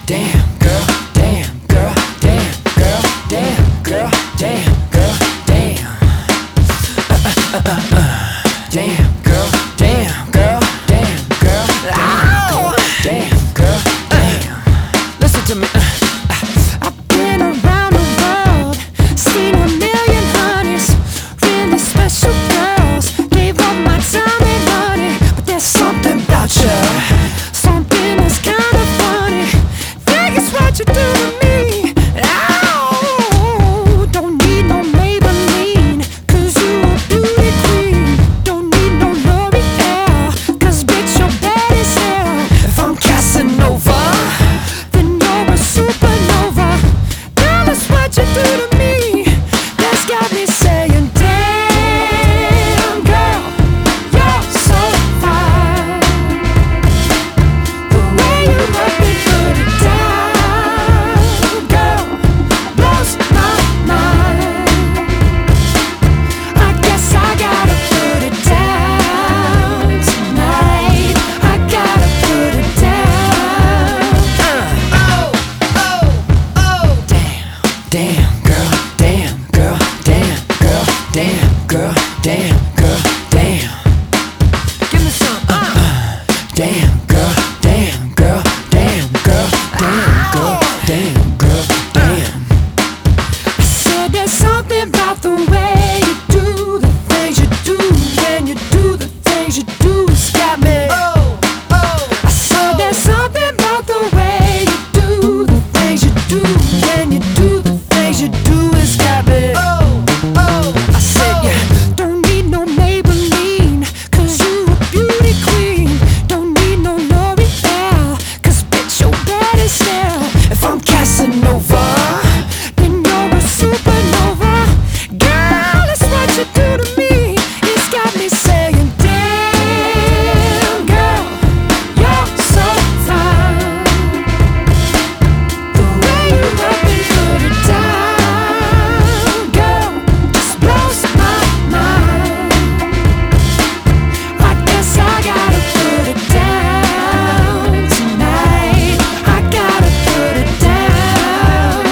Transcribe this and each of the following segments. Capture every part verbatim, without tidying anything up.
damn, girl, damn, girl, damn, girl, damn, girl, damn, girl, damn. Uh, uh, uh, uh, uh. Damn, girl, damn, girl, damn, girl, damn, damn, girl, damn. Listen to me. I've been around the world, seen a million honeys, really special girls. Gave up my time and money, but there's something about you, something that's kind of funny. Think it's what you do to me. Oh, don't need no Maybelline, 'cause you a beauty queen. Don't need no L'Oreal, 'cause bitch you're bad as hell. If I'm Casanova, Then you're a supernova. Girl, that's what you do to me. That's got me saying, damn, girl, you're so fine. The way you work it, put it down, girl, blows my mind. I guess I gotta put it down tonight. I gotta put it down. damn, girl, damn, girl, damn, girl, damn, girl, damn, girl, damn. Give me some, uh. Damn, girl, damn, girl, damn, girl, damn, girl, damn, girl, damn. I said there's something about the way you do the things you do. When you do the things you do, it's got me. I said there's something about the way you do the things you do. When you do the things you do, it's got me. I said yeah, don't need no Maybelline, 'cause you a beauty queen. Don't need no L'Oreal, 'cause bitch you're bad as hell. If I'm Casanova, Then you're a supernova. Girl, that's what you do to me. It's got me saying, damn, girl, you're so fine. The way you work and put it down, girl, just blows my mind. I guess I gotta put it down tonight. I gotta put it down.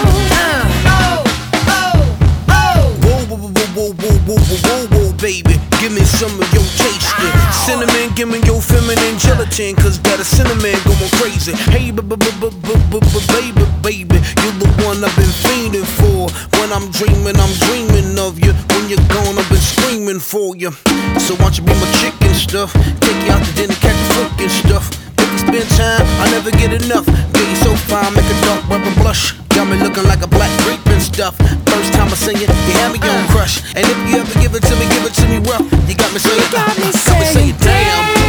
Whoa, whoa, whoa, whoa, whoa, whoa, whoa, whoa, baby. Give me some of your taste. yeah. Cinnamon, give me your feminine gelatin, 'cause that a cinnamon going crazy. Hey, b b b b b b b baby, baby, you're the one I've been fiending for. When I'm dreaming, I'm dreaming of you. When you're gone, I've been screaming for you. So why don't you be my chicken stuff? Take you out to dinner, catch a flick and stuff. If we spend time, I never get enough. Girl, you so fine, make a dark weapon blush. Got me looking like a black grape and stuff. First time I sing it, you had me on crush. And if you ever give it to me, give it to me rough. You got me saying, got me got me saying, saying, damn.